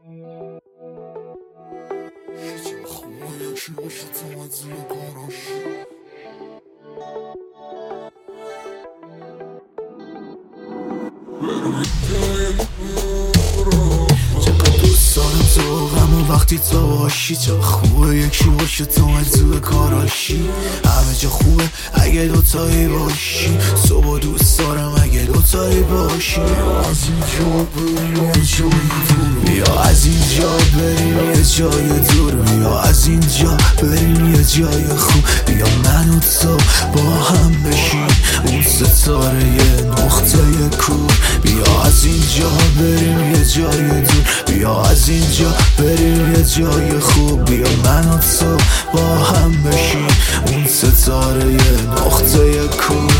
چقدر دوست دارم تو غم و وقتی تو باشی، چقدر خوبه یکی باشه تو مجذوب کاراشی. همه جا خوبه اگه دوتایی باشی، صبح دوست دارم اگه دوتایی باشی. از اینجا بریم یه جای دور، بیا از اینجا بریم یه جای دور، بیا از اینجا بریم یه جای خوب، بیا من و تو با هم بشیم اون ستاره نقطه کور. بیا از اینجا بریم یه جای دور، بیا از اینجا بریم یه جای خوب، بیا من و تو با هم بشیم اون ستاره نقطه کور.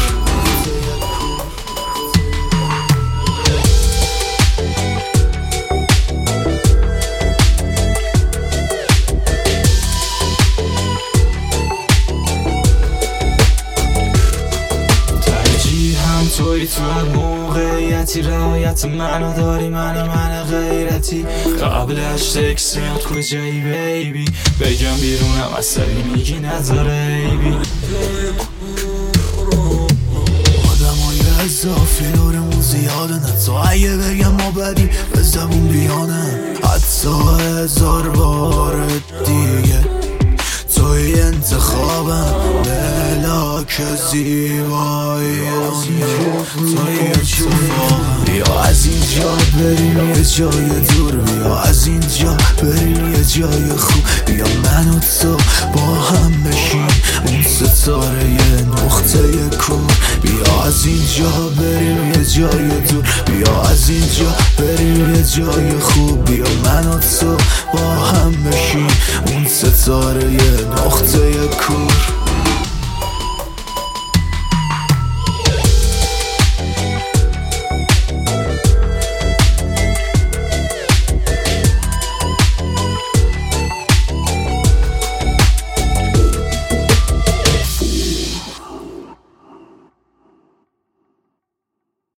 توی تو هر موقعیتی روایت منو داری، من غیرتی. قبلش تکس میاد کجایی بیبی، بگم بیرونم اصلی میگی نذاره ایبی. آدمای اضافی دورمون زیاده، نه تو اگه بگم ما بدی به زبون بیانه، حتی 1000 بار دیگه توی انتخابم ملاک زیبایی دنیا، توی اتفاقم. بیا از اینجا بریم یه جای دور، بیا از اینجا بریم یه جای خوب، بیا من و تو با هم بشیم اون ستاره نقطه کور. بیا از اینجا بریم یه جای دور، بیا از اینجا بریم یه جای خوب، بیا من و تو با هم بشیم اون ستاره نقطه کور.